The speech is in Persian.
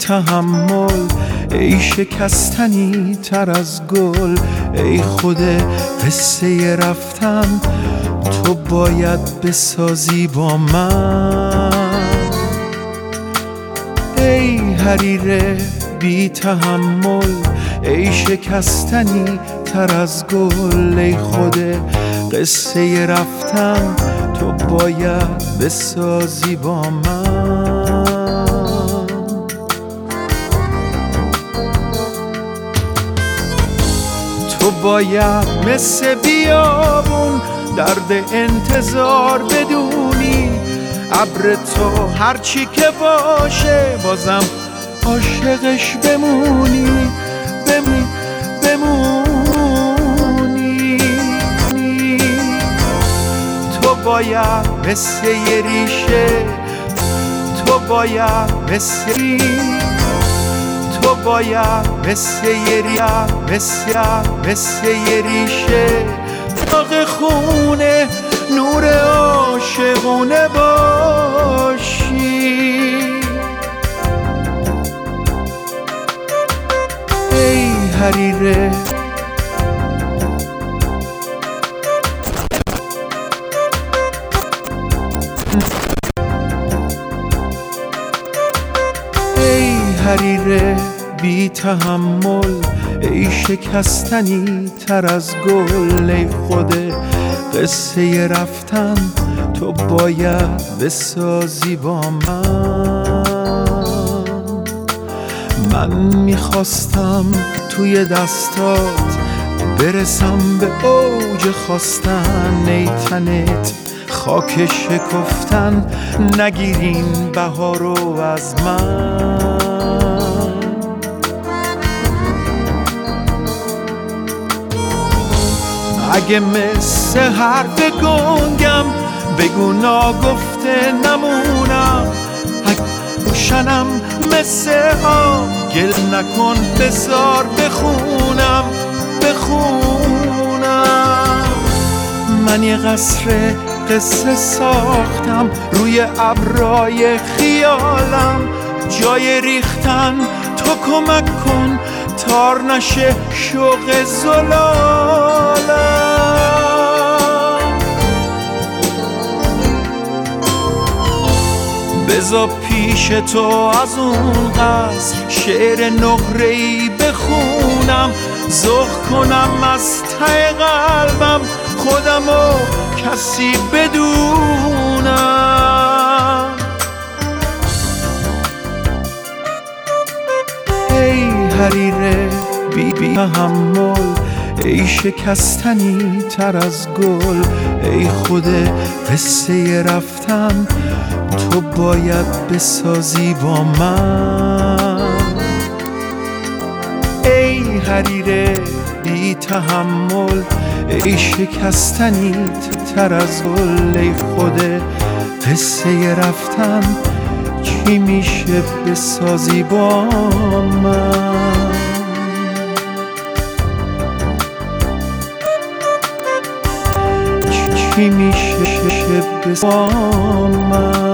تحمل، ای شکستنی تر از گل، ای خود قصه رفتن تو باید بسازی با من. ای حریر بی تحمل، ای شکستنی تر از گل، ای خود قصه رفتن تو باید بسازی با من. تو باید مثل بیابون درد انتظار بدونی، ابر تو هرچی که باشه بازم عاشقش بمونی. تو باید مثل یه ریشه، تو باید مثل یه ریشه داغ خونه نور عاشقونه باشی. ای حریره حریر بی تحمل، ای شکستنی تر از گل، ای خود قصه رفتن تو باید بسازی با من میخواستم توی دستات برسم به اوج خواستن، ای تنت خاک شکفتن نگیرین بهارو از من. اگه مثل حرف گنگم بگو ناگفته نمونم، اگه روشنم مثل آب گل نکن بذار بخونم. من یه قصر قصه ساختم روی ابرای خیالم، جای ریختن تو کمک کن تار نشه شوق زلالم. بذار پیش تو از اون قصر شعر نقره‌ای بخونم، ذوق کنم از ته قلبم خودمو کسی بدونم. ای حریر بی تحمل، ای شکستنی تر از گل، ای خود قصه رفتن تو باید بسازی با من. ای حریر بی تحمل، ای شکستنی تر از گل، ای خود قصه رفتن چی میشه بسازی با من. چی میشه بسازی با من.